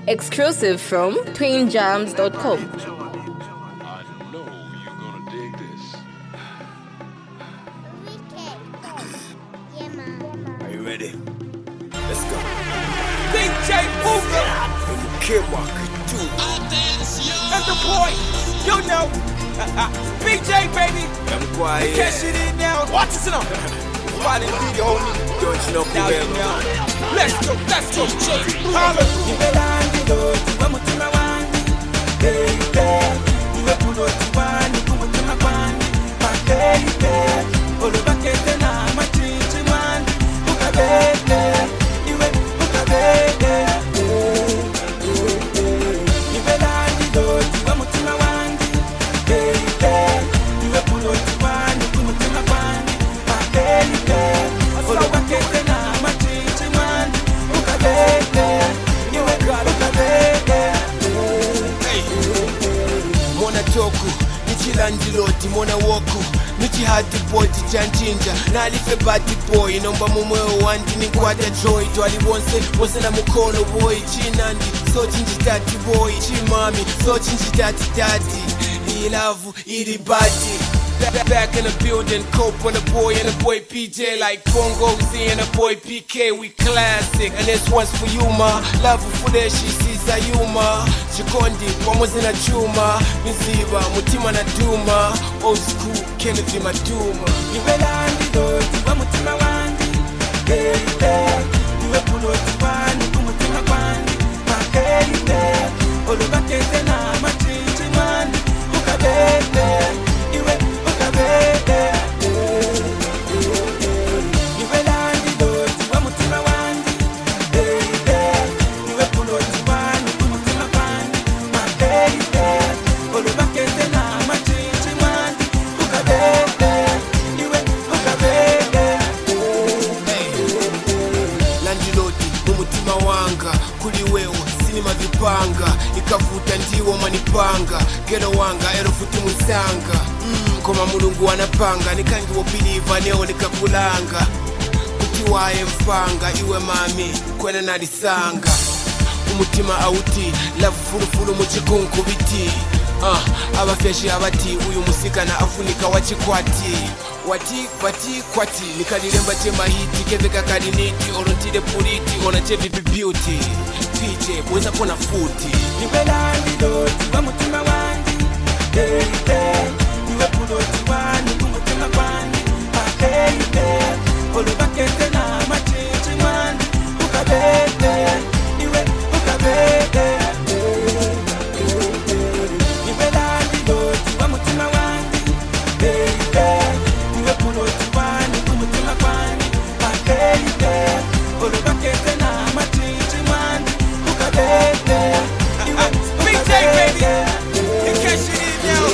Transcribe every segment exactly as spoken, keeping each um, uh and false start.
Exclusive from twin jams dot com. I know you're gonna dig this. Are you ready? Let's go. D J Booker and the Kid Market too. And the boy, you know, B J baby. I'm quiet. Cash it in now. Watch this now. Fighting video, homie. Don't you know now you know. Let's go, let's go, holla. Nivelandi do, tuwa mutima wandi. Baby, niwe pulo tuwani, kumutima kwani. My baby, olo bakete na machinchi wandi. Uka baby, niwe uka baby. Nivelandi do, tuwa mutima wandi. Baby, niwe pulo tuwani, kumutima kwani. My baby, olo bakete na machinchi wandi. Uka baby, niwe uka baby. Mona toku, nichilandiloti, mona woku. Nichi hati poti chanchinja. Nalife bati boy, nomba mumwe wandi. Nikwata joy, twali wonse, wonse na mukono boy. Chinandi, so chinji tati boy. Chimami, so chinji tati tati. Ii love, iri bati. Back in the building, Cope on the boy and the boy P J like Bongo Z and the boy P K, we classic. And this one's for you, ma. Love for that she sees Sayuma. Chikondi, pamoja na chuma. Miziba, mutima na duma. Old school, Kenneth Maduma. Nivelandi do, tiwa mutima wandi. Baby, niwe pulo tiwani, kumutima kwani. My baby, olubakete na machinchi wandi. Uka baby, niwe Panga, ikavuta ndiwo manipanga. Gero wanga, erofuti musanga. Mm, koma mulungu wanapanga. Nikangi wopiliva, neo nikakulanga. Kutiwae mfanga, iwe mami, kwena nalisanga. Umutima auti, love fulu fulu muchikunku biti. Uh, abafeshi abati, uyu musika na afunika wachikwati. Wati, wati, kwati, nikalilemba chema hiti. Keveka kariniti, orontide puriti, ona chevipi beauty. P J, mweza pona futi. Nivelandi do, tiwa mutima wandi. Baby, niwe pulo tiwani, kumutima kwani. My baby, olo bakete na machinchi wandi. Uka baby, niwe uka baby. Nivelandi do, tiwa mutima wandi. Baby, niwe pulo tiwani, kumutima kwani. My baby, olo bakete na machinchi wandi. B J baby, you catch it in now.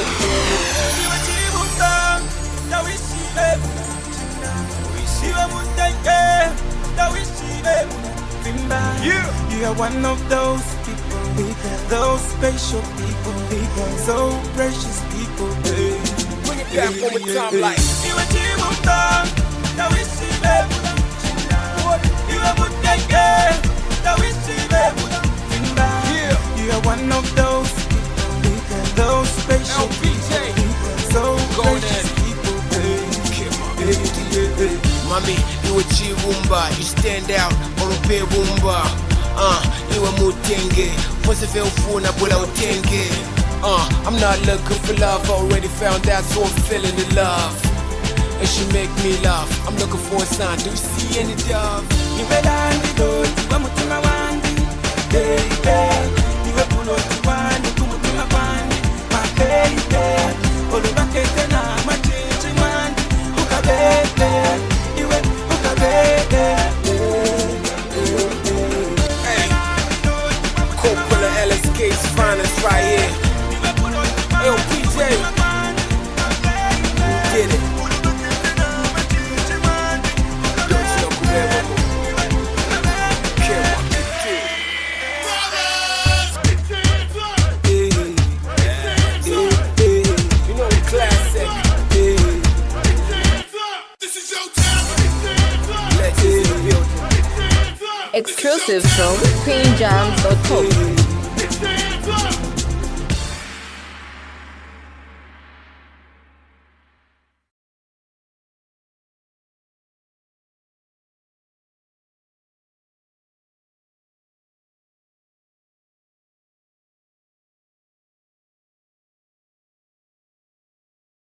You are one of those people, those special people, so precious people. Bring it back one more time, like. You are You are one of those people, those special people, so precious people, baby. Mami, you a chibumba, you stand out, orope bumba. Uh, you a mutenge, positive ufuna bula utenge. Uh, I'm not looking for love, already found out, so I'm feeling the love. And she make me laugh, I'm looking for a sign, do you see any dove? Nivelandi do, tiwa mutima wandi. Baby, niwe pulo tiwani, kumutima kwani. My baby, olubakete na machinchi wandi. Uka baby, niwe uka baby. Hey, Coppola L S K's finest right here. Yo, P J, did it. Exclusive from twin jams dot com.